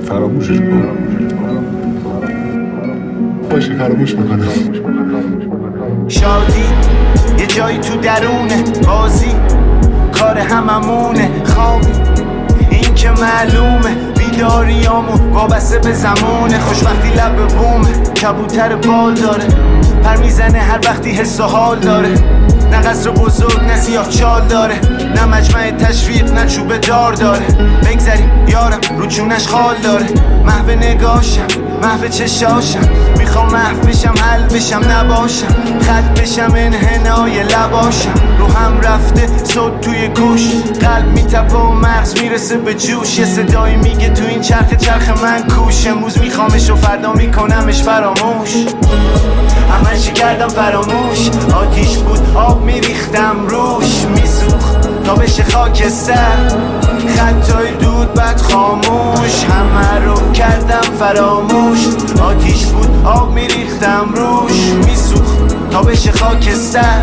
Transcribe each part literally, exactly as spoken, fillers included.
فراموشش کنم. باشه فراموش میکنم. شادی یه جایی تو درونه، بازی کار هممونه، خوابی این که معلومه، بیداریامون وابسته به زمانه. خوشبختی لب به بومه، کبوتر بال داره، پر میزنه هر وقتی حس و حال داره. نه قصر بزرگ نه سیاه چال داره، نه مجمع تشویق نه چوب دار داره. بگذریم یارم رو چونش خال داره، محو نگاشم محو چشاشم، میخوام محو بشم حل بشم نباشم، خط بشم انحنای لباشم. رو هم رفته صوت توی گوش، قلب میتپه و مغز میرسه به جوش. یه صدایی میگه تو این چرخ چرخ من کوش، امروز میخوامش و فردا میکنمش فراموش. همه چی کردم فراموش، آتیش بود آب میریختم روش، میسوخت تا بشه خاکستر، خطای دود بد خاموش. همه رو کردم فراموش، آتیش بود آب میریختم روش، میسوخت تا بشه خاکستر،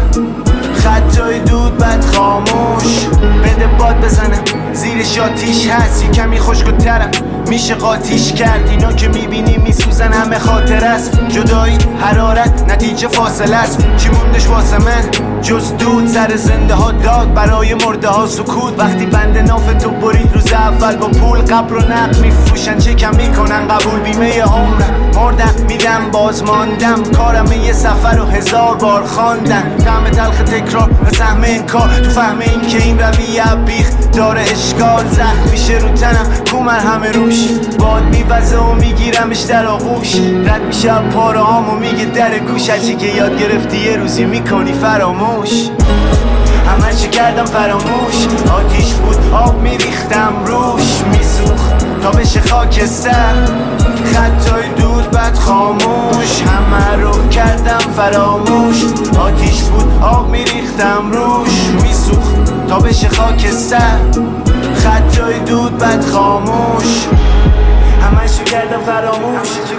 خطای دود بد خاموش. بده باد بزنم زیرش آتیش هست، یه کمی خشک و ترم میشه قاطیش کرد. اینا که میبینی میسوزن همه خاطر است، جدایی حرارت نتیجه فاصله است. چی موندش واسه من جز دود؟ سر زنده ها داد برای مرده ها سکوت. وقتی بند ناف تو برید روز اول با پول، قبر و نقد میفروشن چه کم میکنن قبول. بیمه عمرم مردم میدم باز ماندم، کارم یه سفر و هزار بار خواندن. طعم تلخ تکرار و سهم انکار، تو فهم این که این رویه بیخ داره اشکال. زخم میشه رو تنم کومر همه روش، باد میوزه و میگیرمش در آغوش. رد میشه پاره هامو میگه در گوش، هرچی که یاد گرفتی یه روزی میکنی فراموش. همه چی کردم فراموش، آتیش بود آب میریختم روش، میسوخت تا بشه خاکستر، خطای دود بد خاموش. همه رو کردم فراموش، آتیش بود آب میریختم روش، میسوخت تا بشه خاکستر، خطای دود بد خاموش. همه چی کردم فراموش.